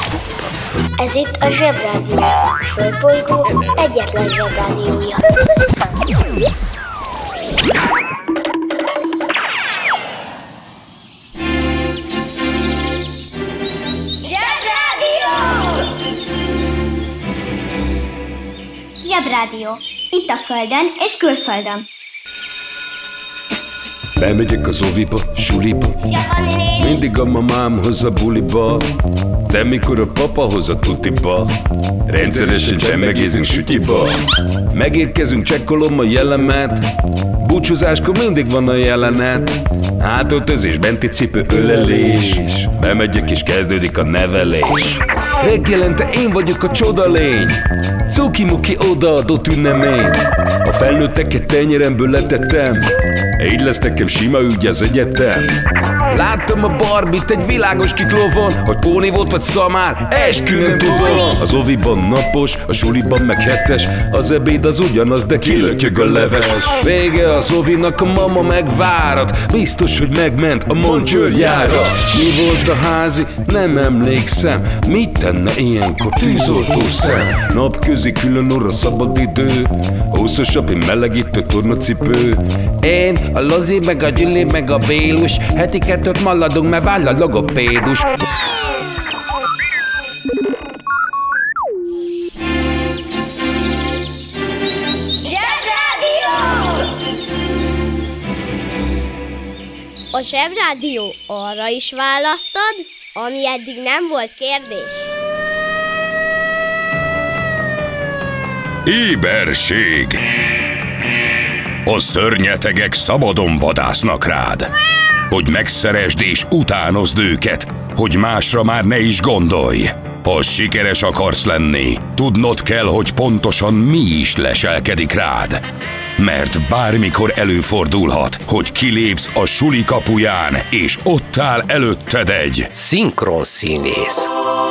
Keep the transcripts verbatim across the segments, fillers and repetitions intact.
Ez itt a Zsebrádió, a Földbolygó egyetlen Zsebrádiója. Zsebrádió! Zsebrádió. Itt a Földön és külföldön. Bemegyek az oviba, suliba, mindig a mamám hoz a buliba, de mikor a papa hoz a tutiba, rendszeresen csemmegézünk sütyiba. Megérkezünk, csekkolom a jellemet, búcsúzáskor mindig van a jelenet. Hátöltözés, benti cipő, ölelés, bemegyek és kezdődik a nevelés. Reggelente én vagyok a csodalény, cuki-muki odaadott ünnemény. A felnőtteket tenyeremből letettem, így lesz nekem sima ügy az egyetem. Láttam a Barbit egy világos kiklófon, hogy póni volt vagy szamár, eskü nem tudom. Az oviban napos, a suliban meg hetes, az ebéd az ugyanaz, de kilötyög a leves. Vége az ovinak, a mama megvárat, biztos, hogy megment a Moncsőrjára. Mi volt a házi? Nem emlékszem, mit tenne ilyenkor tűzoltó szem? Napközi külön orra szabad idő, húszosabb, én melegítő tornacipő. Én, a Lozi, meg a Gyüli, meg a Bélus, heti kettőt maladunk, mert váll a logopédus. A Zsebrádió arra is választad, ami eddig nem volt kérdés. Éberség! A szörnyetegek szabadon vadásznak rád, hogy megszeresd és utánozd őket, hogy másra már ne is gondolj. Ha sikeres akarsz lenni, tudnod kell, hogy pontosan mi is leselkedik rád. Mert bármikor előfordulhat, hogy kilépsz a suli kapuján, és ott áll előtted egy szinkronszínész.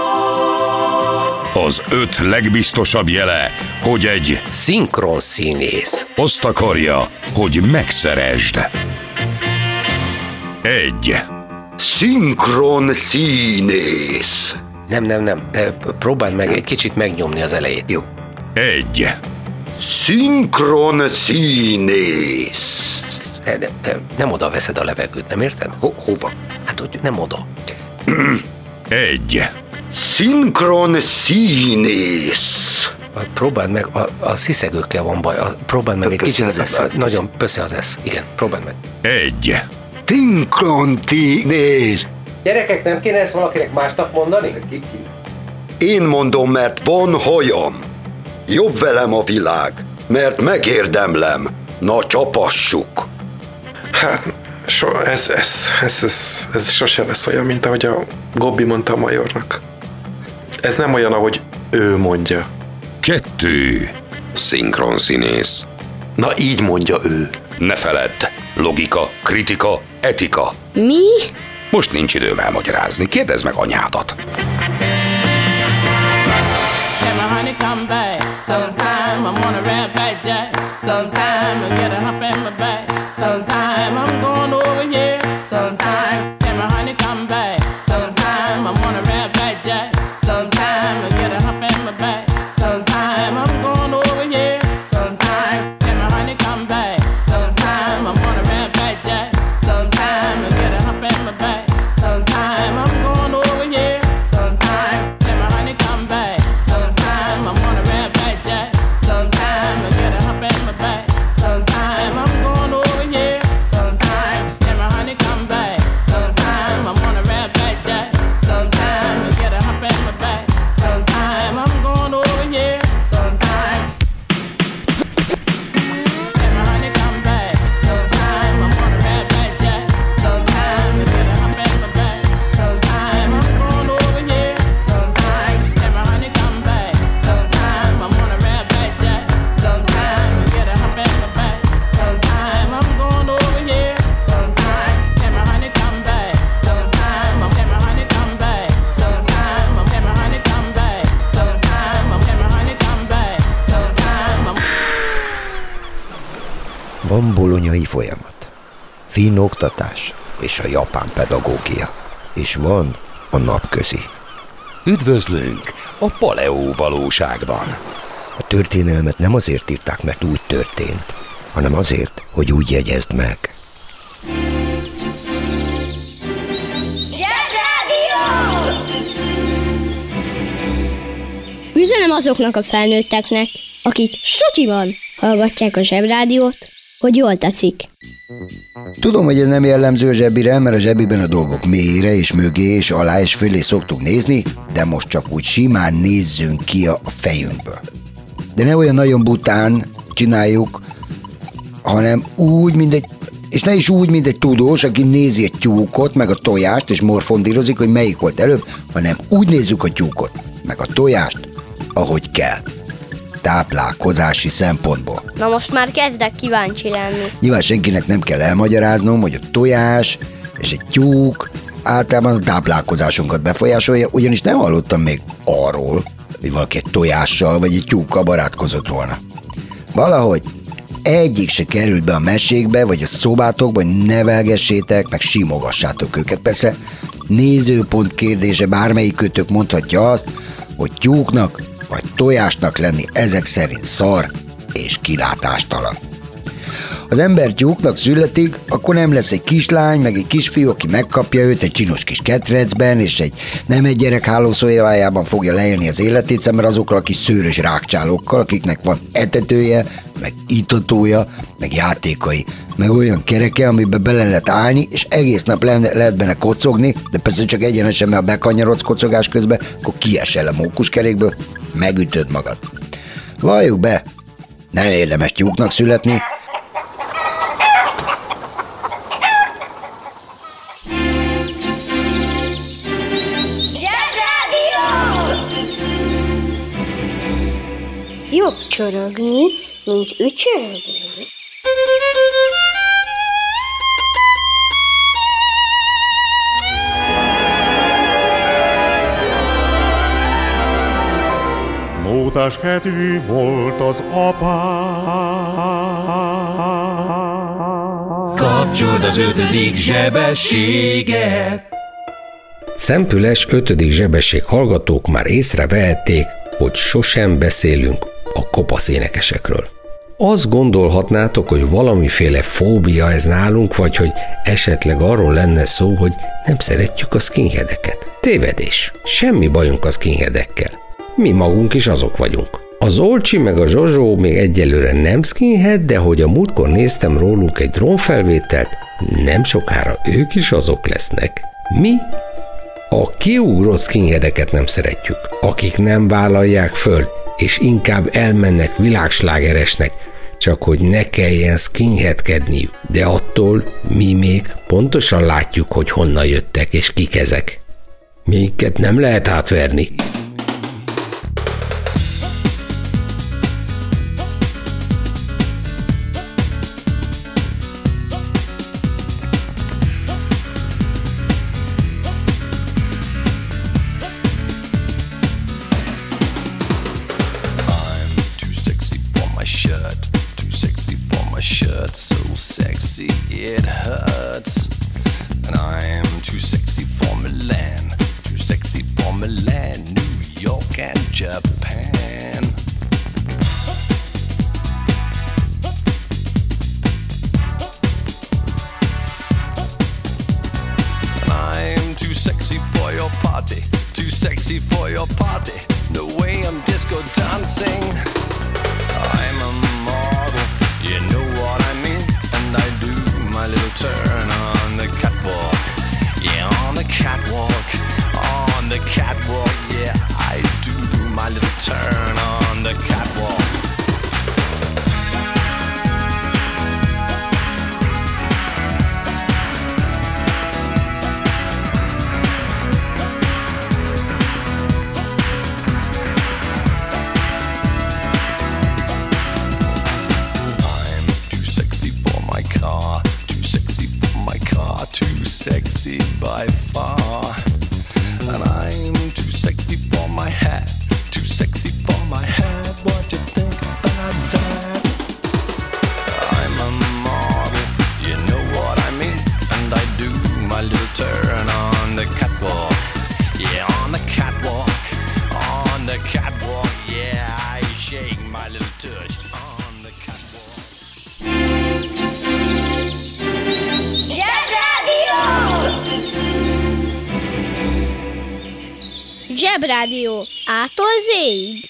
Az öt legbiztosabb jele, hogy egy szinkronszínész azt akarja, hogy megszeresd. Egy szinkronszínész. Nem, nem, nem, próbáld meg egy kicsit megnyomni az elejét. Jó. Egy szinkronszínész. Nem, nem, nem oda veszed a levegőt, nem érted? Ho, hova? Hát, hogy nem oda. Egy szinkronszínész. Próbáld meg, a, a sziszegőkkel van baj. A, próbáld meg egy Pösze kicsit, az a, esz. nagyon pösze az esz. Igen, próbáld meg. Egy Szinkronszínész. Gyerekek, nem kéne ezt valakinek másnak mondani? Én mondom, mert van hajam. Jobb velem a világ, mert megérdemlem. Na, csapassuk. Hát, so, ez, ez, ez, ez, ez sose lesz olyan, mint ahogy a Gobbi mondta a majornak. Ez nem olyan, ahogy ő mondja. Kettő szinkronszínész. Na, így mondja ő. Ne feledd, logika, kritika, etika. Mi? Most nincs időm elmagyarázni, kérdezd meg anyádat. Honey, come back. Sometime I'm on a red back jack. Sometime I get a hump in my back. Sometime I'm going over here. Sometime, tell my honey, come back. Sometime I'm on a red back jack. Sometime I get a hump in my back. Sometime I'm going over here. Sometime, tell my honey, come back. Sometime I'm on a red back jack. Sometime I get a hump in my back. Sometime I'm going over here. Sometime, tell my honey, come back. Sometime I'm on a red back jack. Sometime I get a hump in my back. Sometime I'm going over here. Sometime, tell my honey, come back. Sometime I'm on a red back jack. Sometime I get a hump in my back. Sometime I'm going over here. Sometime, tell my honey, come back. Sometime I'm on a red back jack. Sometime I get a hump in my back. Sometime I'm going over here. Sometime, tell my honey, come back. Sometime I'm on a red back jack. Sometime I get a hump in my back. Sometime I'm going over here. Sometime, tell my honey, come back. Sometime I'm tell my honey, come back. Sometime I'm tell my honey, come back. Sometime I'm tell my honey, come back. Sometime I'm. Van bolonyai folyamat, finn oktatás és a japán pedagógia, és van a napközi. Üdvözlünk a Paleó valóságban. A történelmet nem azért írták, mert úgy történt, hanem azért, hogy úgy jegyezd meg. Üzenem azoknak a felnőtteknek, akik sutyiban hallgatják a Zsebrádiót, hogy jól teszik. Tudom, hogy ez nem jellemző a Zsebire, mert a Zsebiben a dolgok mélyére és mögé és alá és fölé szoktuk nézni, de most csak úgy simán nézzünk ki a fejünkből. De ne olyan nagyon bután csináljuk, hanem úgy, mint egy, és ne is úgy, mint egy tudós, aki nézi egy tyúkot, meg a tojást, és morfondírozik, hogy melyik volt előbb, hanem úgy nézzük a tyúkot, meg a tojást, ahogy kell. Táplálkozási szempontból. Na most már kezdek kíváncsi lenni. Nyilván senkinek nem kell elmagyaráznom, hogy a tojás és egy tyúk általában a táplálkozásunkat befolyásolja, ugyanis nem hallottam még arról, hogy valaki egy tojással vagy egy tyúkkal barátkozott volna. Valahogy egyik se került be a mesékbe, vagy a szobátokba, hogy nevelgessétek, meg simogassátok őket. Persze nézőpont kérdése, bármelyik kötök mondhatja azt, hogy tyúknak vagy tojásnak lenni ezek szerint szar és kilátástalan. Az ember tyúknak születik, akkor nem lesz egy kislány, meg egy kisfiú, aki megkapja őt egy csinos kis ketrecben, és egy nem egy gyerek hálószobájában fogja leélni az életét, szemben azokkal a kis szőrös rákcsálókkal, akiknek van etetője, meg itatója, meg játékai, meg olyan kereke, amiben bele lehet állni, és egész nap le- lehet benne kocogni, de persze csak egyenesen, mert ha bekanyarodsz kocogás közben, akkor kiesel a mókuskerékből, megütöd magad. Valljuk be, nem érdemes tyúknak születni. Jobb csorogni, mint ücsörögni. Mótás kedvű volt az apám. Kapcsold az ötödik zsebességet. Szemfüles ötödik zsebesség hallgatók már észrevehették, hogy sosem beszélünk a kopasz énekesekről. Azt gondolhatnátok, hogy valamiféle fóbia ez nálunk, vagy hogy esetleg arról lenne szó, hogy nem szeretjük a skinheadeket. Tévedés. Semmi bajunk a skinheadekkel. Mi magunk is azok vagyunk. Az Olcsi meg a Zsozsó még egyelőre nem skinhead, de hogy a múltkor néztem róluk egy drónfelvételt, nem sokára ők is azok lesznek. Mi? A kiugrott skinheadeket nem szeretjük, akik nem vállalják föl, és inkább elmennek világslágeresnek, csak hogy ne kelljen skinheadkedniük. De attól mi még pontosan látjuk, hogy honnan jöttek és kik ezek. Minket nem lehet átverni. It hurts, and I'm too sexy for Milan, too sexy for Milan, New York and Japan. And I'm too sexy for your party, too sexy for your party, no way I'm disco dancing. I'm a model, you know what I mean, and I do my little turn on the catwalk, yeah, on the catwalk, on the catwalk, yeah, I do my little turn on the catwalk. Sexy by far, and I'm too sexy for my hat, too sexy for my hat. What Zsebrádió A-tól Z-ig.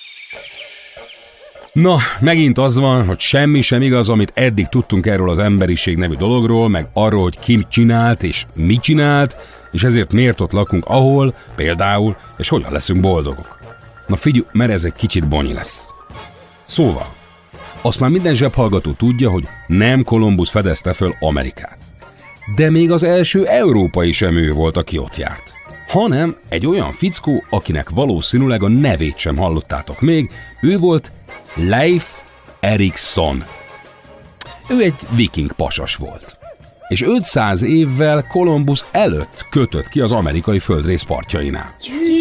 Na, megint az van, hogy semmi sem igaz, amit eddig tudtunk erről az emberiség nevű dologról, meg arról, hogy ki csinált és mit csinált, és ezért miért ott lakunk, ahol, például, és hogyan leszünk boldogok. Na figyelj, mert ez egy kicsit bonyi lesz. Szóval, azt már minden zsebhallgató tudja, hogy nem Kolumbusz fedezte föl Amerikát. De még az első európai sem ő volt, aki ott járt, hanem egy olyan fickó, akinek valószínűleg a nevét sem hallottátok még, ő volt Leif Erikson. Ő egy viking pasas volt. És ötszáz évvel Kolumbusz előtt kötött ki az amerikai földrész partjainál.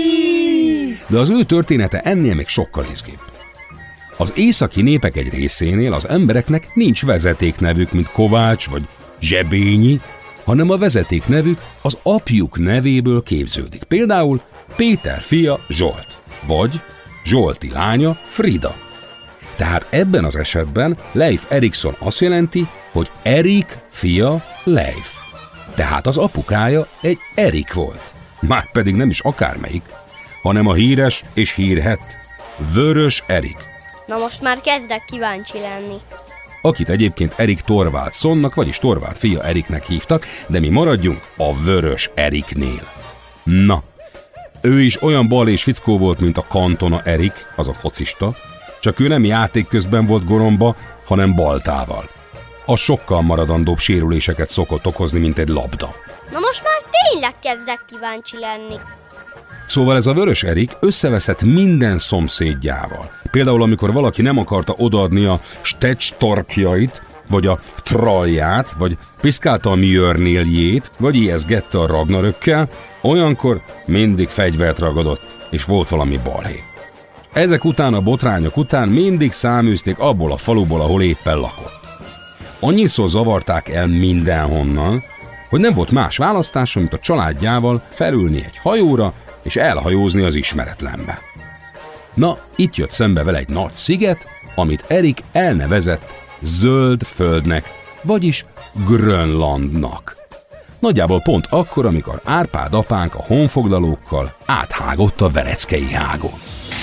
De az ő története ennél még sokkal izgibb. Az északi népek egy részénél az embereknek nincs vezetéknevük, mint Kovács vagy Zsebényi, hanem a vezetéknevük az apjuk nevéből képződik. Például Péter fia Zsolt, vagy Zsolti lánya Frida. Tehát ebben az esetben Leif Erikson azt jelenti, hogy Erik fia Leif. Tehát az apukája egy Erik volt. Már pedig nem is akármelyik, hanem a híres és hírhett Vörös Erik. Na most már kezdek kíváncsi lenni. Akit egyébként Erik Thorvaldsonnak, vagyis Thorvald fia Eriknek hívtak, de mi maradjunk a Vörös Eriknél. Na, ő is olyan bal és fickó volt, mint a Cantona Erik, az a focista, csak ő nem játék közben volt goromba, hanem baltával. Az sokkal maradandóbb sérüléseket szokott okozni, mint egy labda. Na most már tényleg kezdek kíváncsi lenni. Szóval ez a Vörös Erik összeveszett minden szomszédjával. Például amikor valaki nem akarta odaadni a stecstorkjait, vagy a tralját, vagy piszkálta a Mjörnéljét, vagy ijeszgette a Ragnarökkel, olyankor mindig fegyvert ragadott, és volt valami balhé. Ezek után, a botrányok után mindig száműzték abból a faluból, ahol éppen lakott. Annyiszor zavarták el mindenhonnan, hogy nem volt más választása, mint a családjával felülni egy hajóra, és elhajózni az ismeretlenbe. Na, itt jött szembe vele egy nagy sziget, amit Erik elnevezett Zöld Földnek, vagyis Grönlandnak. Nagyjából pont akkor, amikor Árpád apánk a honfoglalókkal áthágott a Vereckei hágon.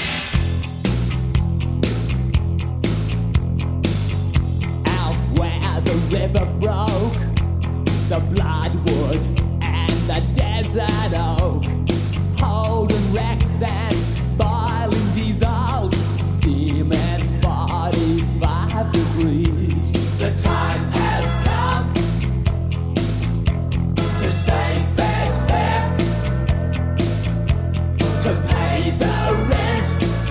Out where the river broke, the bloodwood and the desert oak, holding wrecks and boiling diesels, steaming forty-five degrees. The time has come to save fair's fair, to pay the rent,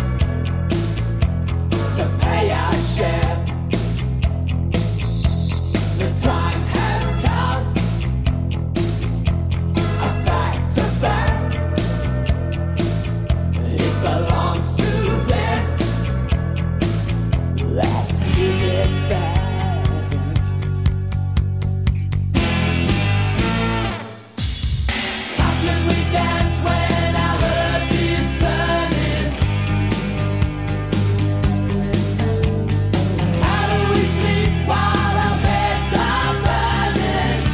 to pay our share. The time has come, a fact's a fact, it belongs to them, let's give it back. How can we dance when our earth is turning? How do we sleep while our beds are burning?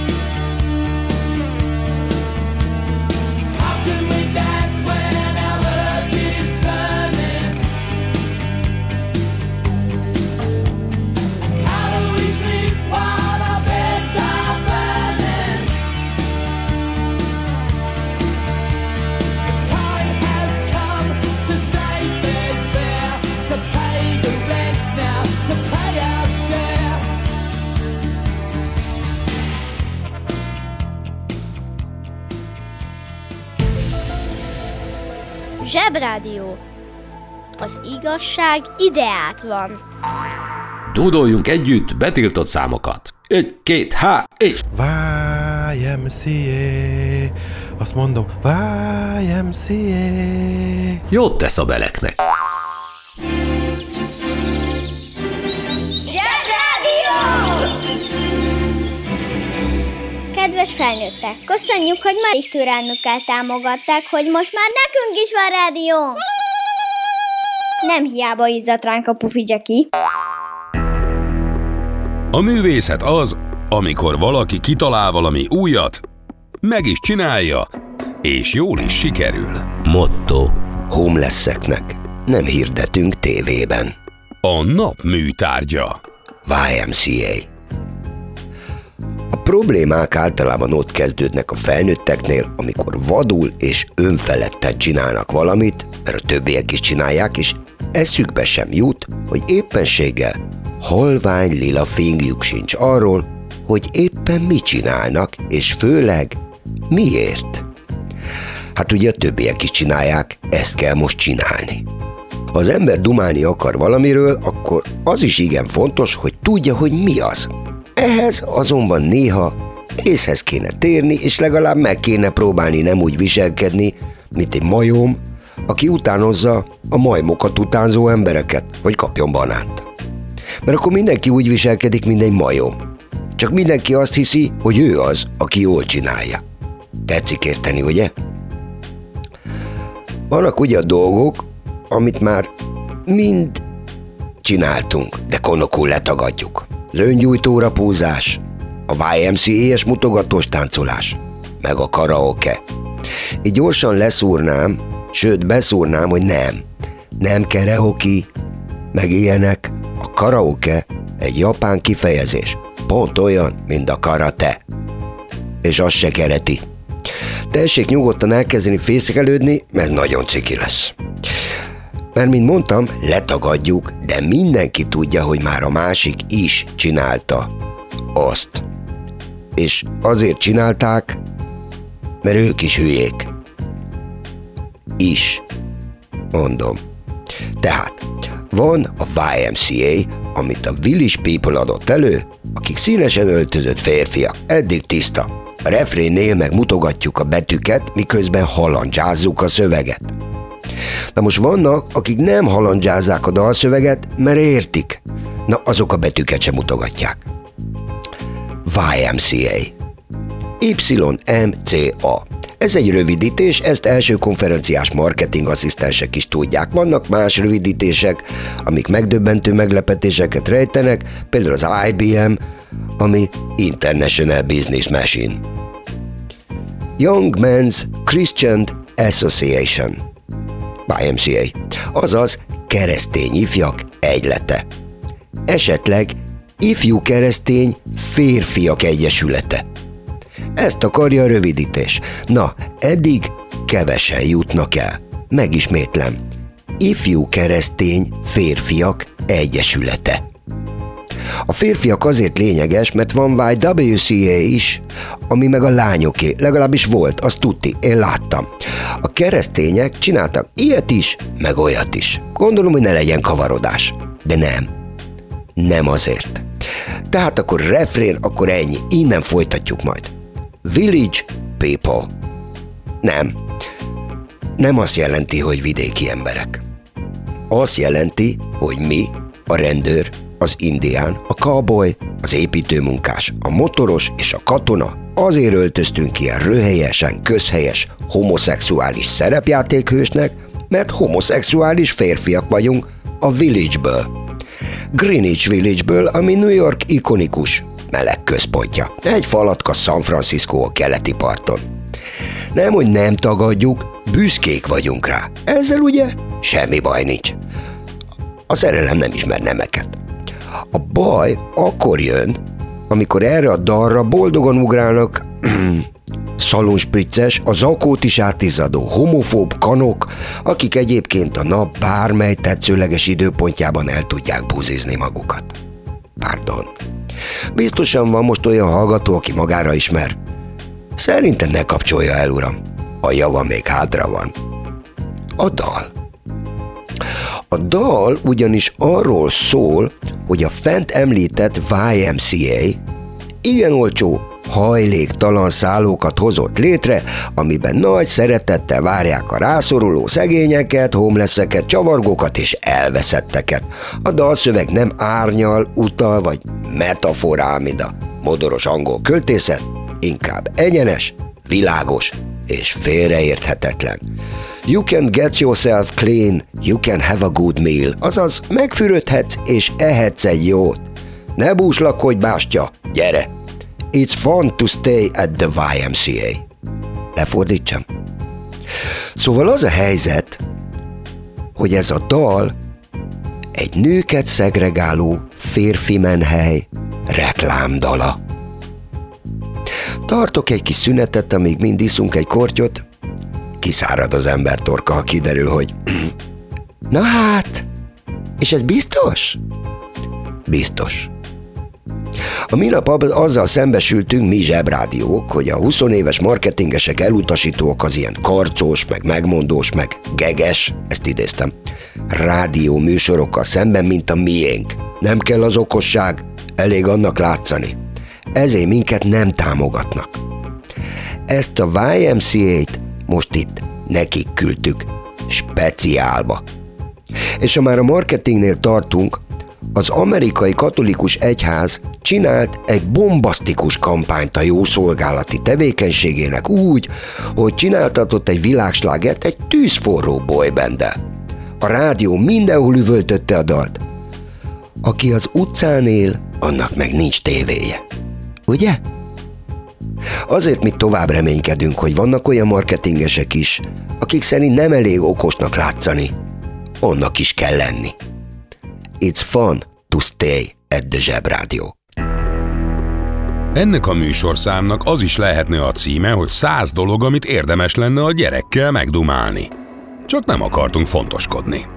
How can we dance when our earth is turning? How do we sleep while our beds are burning? The time has come to save fair's fair, to pay the rent now, to pay our share. Zsebrádió. Az igazság ideát van. Dúdoljunk együtt betiltott számokat. Egy, két, há, és... Y M C A. Azt mondom, Y M C A. Jót tesz a beleknek. Zsebrádió! Kedves felnőttek, köszönjük, hogy ma is türelmükkel támogatták, hogy most már nekünk is van rádió. Nem hiába izzadt ránk a Pufi Jackie. A művészet az, amikor valaki kitalál valami újat, meg is csinálja, És jól is sikerül. Motto. Homelesseknek nem hirdetünk tévében. A nap műtárgya. Y M C A. A problémák általában ott kezdődnek a felnőtteknél, amikor vadul és önfeledten csinálnak valamit, mert a többiek is csinálják, és eszükbe sem jut, hogy éppenséggel halvány lila fingjuk sincs arról, hogy éppen mit csinálnak, és főleg miért. Hát ugye a többiek is csinálják, ezt kell most csinálni. Ha az ember dumálni akar valamiről, akkor az is igen fontos, hogy tudja, hogy mi az. Ehhez azonban néha észhez kéne térni, és legalább meg kéne próbálni nem úgy viselkedni, mint egy majom, aki utánozza a majmokat utánzó embereket, hogy kapjon banánt. Mert akkor mindenki úgy viselkedik, mint egy majom. Csak mindenki azt hiszi, hogy ő az, aki jól csinálja. Tetszik érteni, ugye? Vannak ugye a dolgok, amit már mind csináltunk, de konokul letagadjuk. Az öngyújtóra púzás, a Y M C A-es mutogatós táncolás, meg a karaoke. Így gyorsan leszúrnám, sőt beszúrnám, hogy nem. Nem karaoke, meg ilyenek. A karaoke egy japán kifejezés. Pont olyan, mint a karate. És az se kereti. Tessék nyugodtan elkezdeni fészkelődni, mert nagyon ciki lesz. Mert, mint mondtam, letagadjuk, de mindenki tudja, hogy már a másik is csinálta azt. És azért csinálták, mert ők is hülyék. Is. Mondom. Tehát van a Y M C A, amit a Village People adott elő, akik színesen öltözött férfiak, eddig tiszta. A refrénnél meg mutogatjuk a betűket, miközben halandzsázzuk a szöveget. Na most vannak, akik nem halandzsázzák a dalszöveget, mert értik. Na, azok a betűket sem mutogatják. Y M C A. Y M C A. Ez egy rövidítés, ezt első konferenciás marketing asszisztensek is tudják. Vannak más rövidítések, amik megdöbbentő meglepetéseket rejtenek, például az I B M, ami International Business Machine. Young Men's Christian Association, Y M C A, azaz keresztény ifjak egylete. Esetleg ifjú keresztény férfiak egyesülete. Ezt akarja a rövidítés. Na, eddig kevesen jutnak el. Megismétlem. Ifjú keresztény férfiak egyesülete. A férfiak azért lényeges, mert van Y W C A is, ami meg a lányoké, legalábbis volt, azt tudti, én láttam. A keresztények csináltak ilyet is, meg olyat is. Gondolom, hogy ne legyen kavarodás. De nem. Nem azért. Tehát akkor refrén, akkor ennyi. Innen folytatjuk majd. Village People. Nem. Nem azt jelenti, hogy vidéki emberek. Azt jelenti, hogy mi, a rendőr, az indián, a cowboy, az építőmunkás, a motoros és a katona azért öltöztünk ilyen röhelyesen, közhelyes, homoszexuális szerepjátékhősnek, mert homoszexuális férfiak vagyunk a Village-ből. Greenwich Village-ből, ami New York ikonikus meleg központja. Egy falatka San Francisco a keleti parton. Nem, hogy nem tagadjuk, büszkék vagyunk rá. Ezzel ugye semmi baj nincs. A szerelem nem ismer nemeket. A baj akkor jön, amikor erre a dalra boldogan ugrálnak szalonspricces, a zakót is átizzadó homofób kanok, akik egyébként a nap bármely tetszőleges időpontjában el tudják buzizni magukat. Pardon. Biztosan van most olyan hallgató, aki magára ismer. Szerintem ne kapcsolja el, uram. A java még hátra van. A dal. A dal ugyanis arról szól, hogy a fent említett Y M C A igen olcsó, hajléktalan szállókat hozott létre, amiben nagy szeretettel várják a rászoruló szegényeket, homelesseket, csavargókat és elveszetteket. A dalszöveg nem árnyal, utal vagy metaforál, mint a modoros angol költészet, inkább egyenes, világos és félreérthetetlen. You can get yourself clean, you can have a good meal, azaz megfürödhetsz és ehetsz egy jót. Ne búslakodj, bástya, gyere! It's fun to stay at the Y M C A. Lefordítsam? Szóval az a helyzet, hogy ez a dal egy nőket szegregáló férfi menhely reklámdala. Tartok egy kis szünetet, amíg mind iszunk egy kortyot, kiszárad az ember torka, kiderül, hogy na hát, és ez biztos? Biztos. A minap azzal szembesültünk mi zsebrádiók, hogy a huszonéves marketingesek elutasítóak az ilyen karcos, meg megmondós, meg geges, ezt idéztem, rádió műsorokkal szemben, mint a miénk. Nem kell az okosság, elég annak látszani. Ezért minket nem támogatnak. Ezt a Y M C A-t most itt nekik küldtük, speciálba. És ha már a marketingnél tartunk, az amerikai katolikus egyház csinált egy bombasztikus kampányt a jószolgálati tevékenységének úgy, hogy csináltatott egy világslágert egy tűzforró boybanddel. A rádió mindenhol üvöltötte a dalt. Aki az utcán él, annak meg nincs tévéje. Ugye? Azért mi tovább reménykedünk, hogy vannak olyan marketingesek is, akik szerint nem elég okosnak látszani. Annak is kell lenni. It's fun to stay at the Zsebrádió. Ennek a műsorszámnak az is lehetne a címe, hogy száz dolog, amit érdemes lenne a gyerekkel megdumálni. Csak nem akartunk fontoskodni.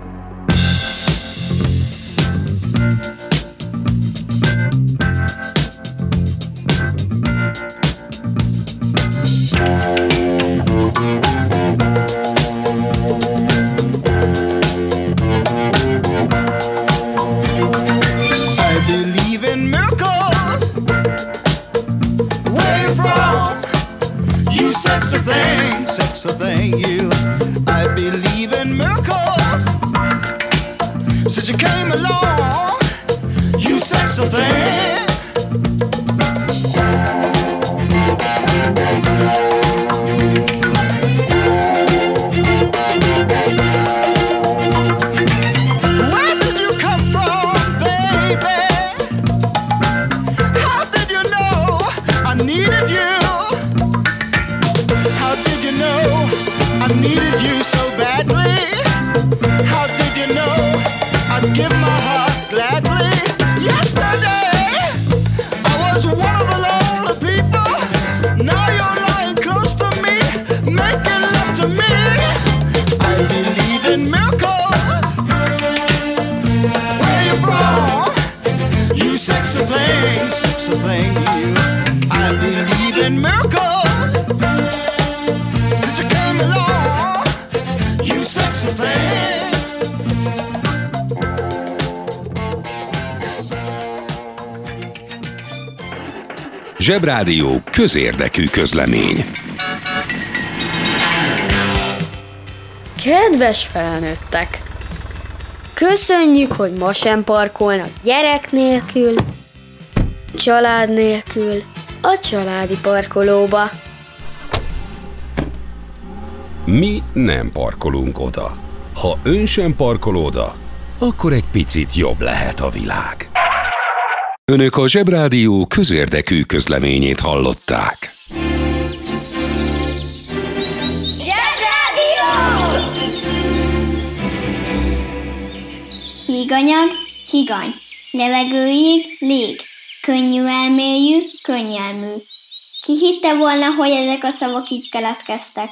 Sexy thing, sexy thing, you. I believe in miracles. Since you came along, you sexy thing. Where did you come from, baby? How did you know I needed you? I needed you so badly. How did you know I'd give my heart gladly? Yesterday I was one of the lonely people. Now you're lying close to me, making love to me. I believe in miracles. Where you from? You sexy thing, sexy thing, you. I believe in miracles. Since you came along, you sexy thing. Zsebrádió közérdekű közlemény. Kedves felnőttek! Köszönjük, hogy ma sem parkolnak gyerek nélkül, család nélkül a családi parkolóba. Mi nem parkolunk oda. Ha ön sem parkol oda, akkor egy picit jobb lehet a világ. Önök a Zsebrádió közérdekű közleményét hallották. Zsebrádió! Híganyag, higany. Levegőig, lég. Könnyű elmélyű, könnyelmű. Ki hitte volna, hogy ezek a szavak így keletkeztek?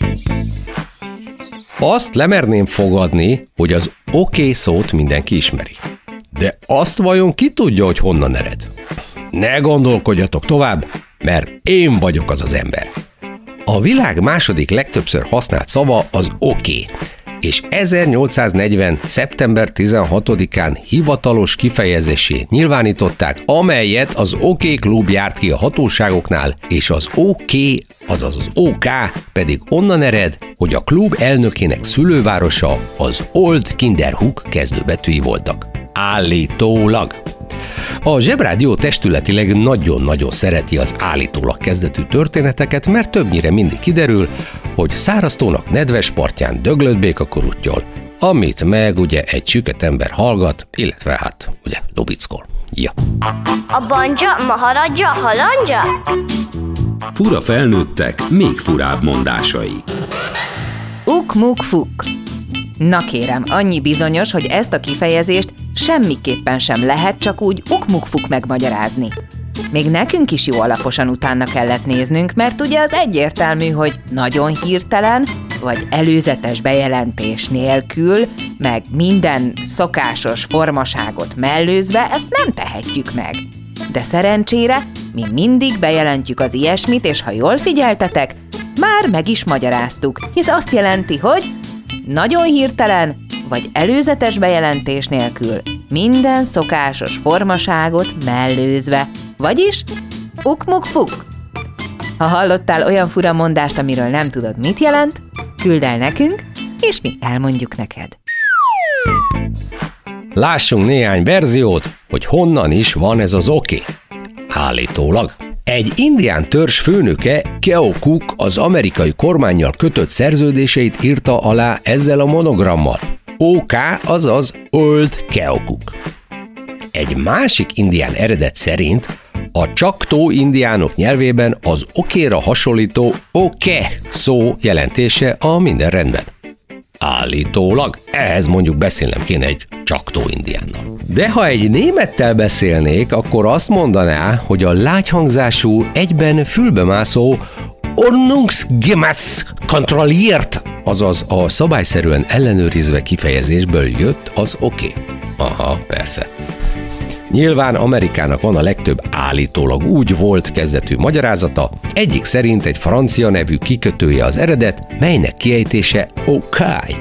Azt lemerném fogadni, hogy az oké okay szót mindenki ismeri. De azt vajon ki tudja, hogy honnan ered? Ne gondolkodjatok tovább, mert én vagyok az az ember. A világ második legtöbbször használt szava az oké, okay, és ezernyolcszáznegyven. szeptember tizenhatodikán hivatalos kifejezését nyilvánították, amelyet az OK Klub járt ki a hatóságoknál, és az OK, azaz az OK pedig onnan ered, hogy a klub elnökének szülővárosa az Old Kinderhook kezdőbetűi voltak. Állítólag. A Zsebrádió testületileg nagyon-nagyon szereti az állítólag kezdetű történeteket, mert többnyire mindig kiderül, hogy száraztónak nedves partján döglött béka korúttyol, amit meg ugye egy süket ember hallgat, illetve hát ugye lubickol. Ja. A banja, maharadja, halandja? Fura felnőttek, még furább mondásai. Ú, Uk-muk-fuk. Na kérem, annyi bizonyos, hogy ezt a kifejezést semmiképpen sem lehet csak úgy uk-muk-fuk megmagyarázni. Még nekünk is jó alaposan utána kellett néznünk, mert ugye az egyértelmű, hogy nagyon hirtelen, vagy előzetes bejelentés nélkül, meg minden szokásos formaságot mellőzve ezt nem tehetjük meg. De szerencsére mi mindig bejelentjük az ilyesmit, és ha jól figyeltetek, már meg is magyaráztuk, hisz azt jelenti, hogy nagyon hirtelen, vagy előzetes bejelentés nélkül, minden szokásos formaságot mellőzve, vagyis uk-muk-fuk. Ha hallottál olyan fura mondást, amiről nem tudod, mit jelent, küld el nekünk, és mi elmondjuk neked. Lássunk néhány verziót, hogy honnan is van ez az oké. Állítólag egy indián törzs főnöke, Keokuk, az amerikai kormánnyal kötött szerződéseit írta alá ezzel a monogrammal. ó ká, azaz Old Keokuk. Egy másik indián eredet szerint a csaktó indiánok nyelvében az okéra hasonlító oke szó jelentése a minden rendben. Állítólag ehhez mondjuk beszélnem kéne egy csaktó indiánnal. De ha egy némettel beszélnék, akkor azt mondaná, hogy a lágyhangzású, egyben fülbemászó Ordnungsgemäß kontrolliert, azaz a szabályszerűen ellenőrizve kifejezésből jött az oké. Aha, persze. Nyilván Amerikának van a legtöbb állítólag úgy volt kezdetű magyarázata, egyik szerint egy francia nevű kikötője az eredet, melynek kiejtése okai.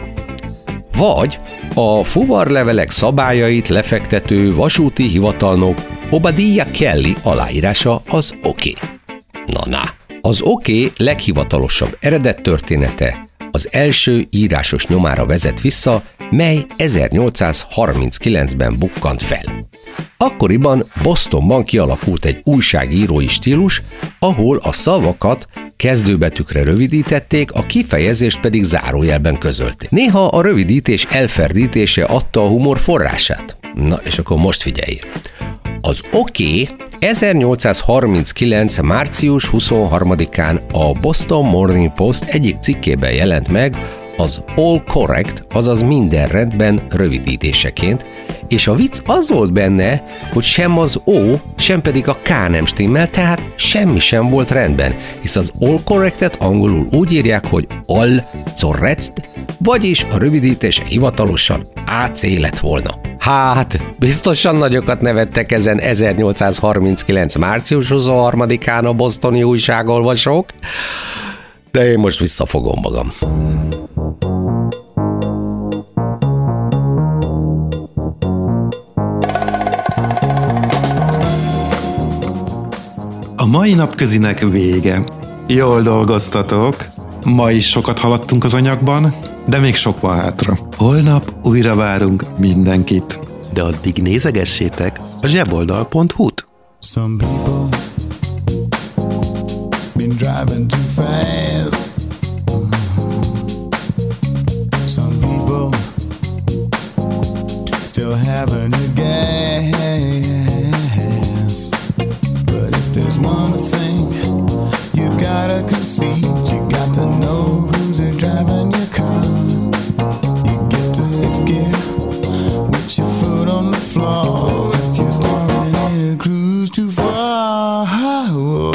Vagy a fuvarlevelek szabályait lefektető vasúti hivatalnok Obadiah Kelly aláírása az oké. Na-na, az oké leghivatalosabb eredet története az első írásos nyomára vezet vissza, mely ezernyolcszázharminckilencben bukkant fel. Akkoriban Bostonban kialakult egy újságírói stílus, ahol a szavakat kezdőbetűkre rövidítették, a kifejezést pedig zárójelben közölték. Néha a rövidítés elferdítése adta a humor forrását. Na, és akkor most figyelj! Az oké ezernyolcszázharminckilenc. március huszonharmadikán a Boston Morning Post egyik cikkében jelent meg az all correct, azaz minden rendben rövidítéseként, és a vicc az volt benne, hogy sem az O, sem pedig a K nem stimmel, tehát semmi sem volt rendben, hisz az all correctet angolul úgy írják, hogy all correct, vagyis a rövidítése hivatalosan á cé lett volna. Hát, biztosan nagyokat nevettek ezen ezernyolcszázharminckilenc. március huszonharmadikán a bostoni újságolvasók, de én most visszafogom magam. A mai napközinek vége. Jól dolgoztatok. Ma is sokat haladtunk az anyagban, de még sok van hátra. Holnap újra várunk mindenkit. De addig nézegessétek a zseboldal pont hu-t. Some people been driving too fast. Some people still having a gas. But if there's one thing you gotta concede, you got to know who's driving your car. You get to sixth gear with your foot on the floor. It's just starting in a cruise too far. Whoa.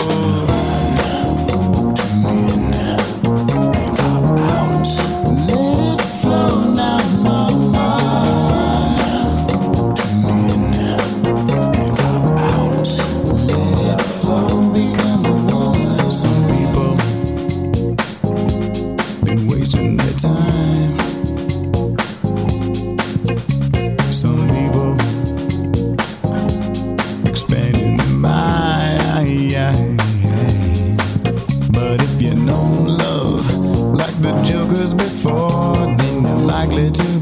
But if you know love like the jokers before, then you're likely to